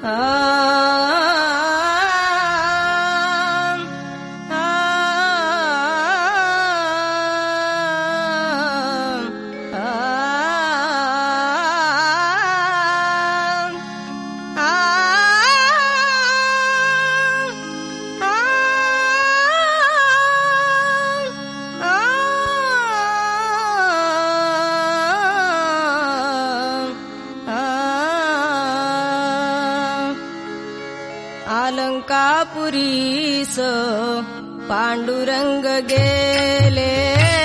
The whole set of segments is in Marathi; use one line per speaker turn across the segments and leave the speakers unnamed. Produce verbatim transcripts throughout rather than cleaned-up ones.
अलंकापुरीस पांडुरंग गेले,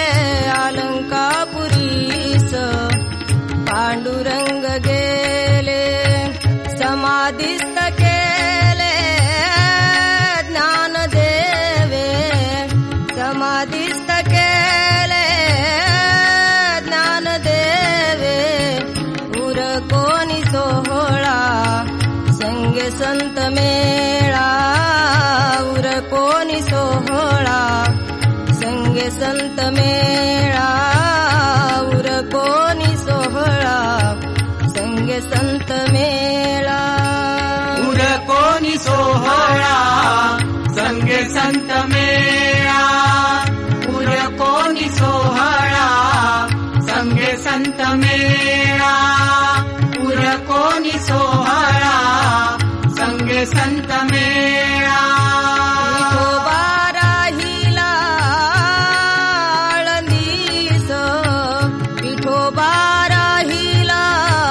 अलंकापुरीस पांडुरंग गेले, समाधिस्थ केले ज्ञानदेवे, समाधिस्थ केले ज्ञानदेवे, उर कोणी सोहळा संगे संत मेळा, उर कोणी सोहळा संगे संत मेळा, उर कोणी सोहळा संगे संत मेळा,
उर कोणी सोहळा संगे संत मेळा, उर कोणी सोहळा संगे संत मेळा, उर कोणी सोहळा संगे संत मेळा.
विठोबा राहिला आळंदीस, विठोबा राहिला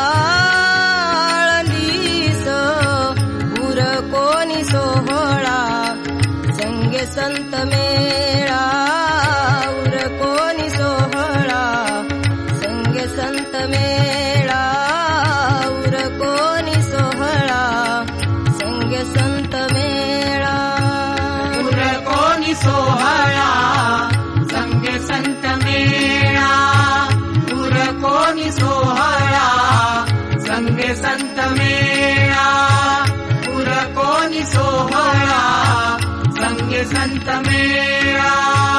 आळंदीस, उर कोणी सोहळा संगे संत मेळा, उर कोणी सोहळा संगे संत मेळा, उर कोणी सोहळा संगे संत मेळा,
उर कोणी सोहळा संगे संत मेळा, उर कोणी सोहळा संगे संत मेळा, उर कोणी सोहळा संगे संत मेळा.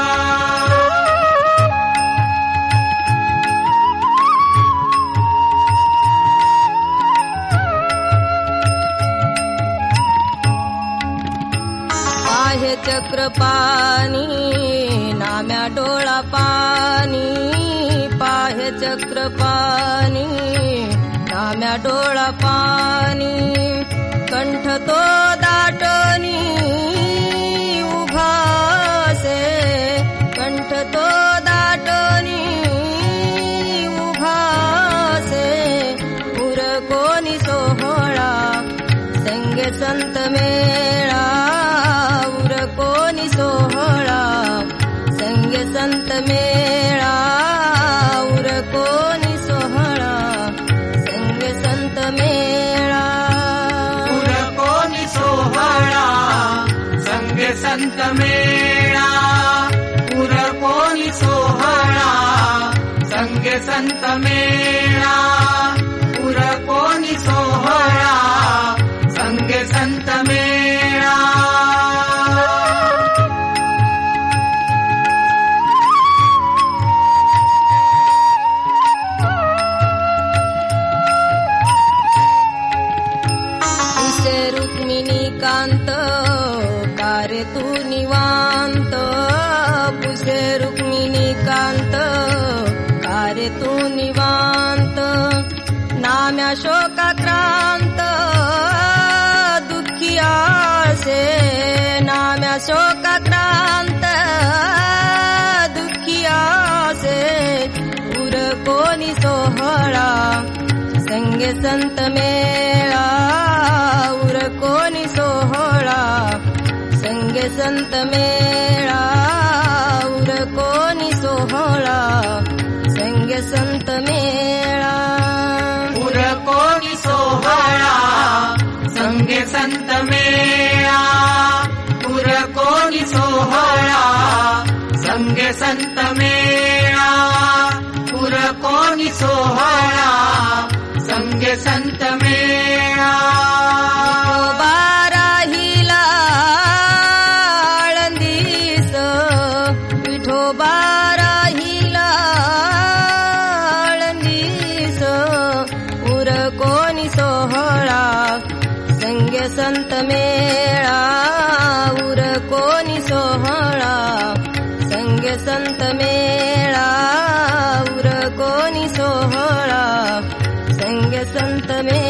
पाहे चक्रपाणी नाम्या डोळा पाणी, पाहे चक्रपाणी नाम्या डोळा पाणी, कंठ तो दाटणी उभासे, कंठ तो दाटणी उभासे, उर कोणी सोहळा संगे संत मेळा, उर कोणी सोहळा संगे संत मेळा, उर कोणी सोहळा संगे संत मेळा,
उर कोणी सोहळा संगे संत मेळा, उर कोणी सोहळा संगे संत मेळा, उर कोणी सोहळा संगे संत मेळा.
पुसे रुक्मिणी कांत कारे तू निवांत, पुसे रुक्मिणी कांत कारे तू निवांत, नाम्या शोकाक्रांत दुःखी आसे, नाम्या शोकाक्रांत दुःखी आसे, उर कोणी सोहळा संगे संत मेळा, उर कोणी सोहळा संगे संत मेळा, उर कोणी सोहळा संगे संत मेळा,
उर कोणी सोहळा संगे संत मेळा, उर कोणी सोहळा संगे संत मेळा, उर कोणी सोहळा संगे संत मेळा.
विठोबा राहिला आळंदीस, विठोबा राहिला आळंदीस, उर कोणी सोहळा संगे संत मेळा उर कोणी सोहळा संग संत मेळा उर कोणी सोहळा संग संत मेळा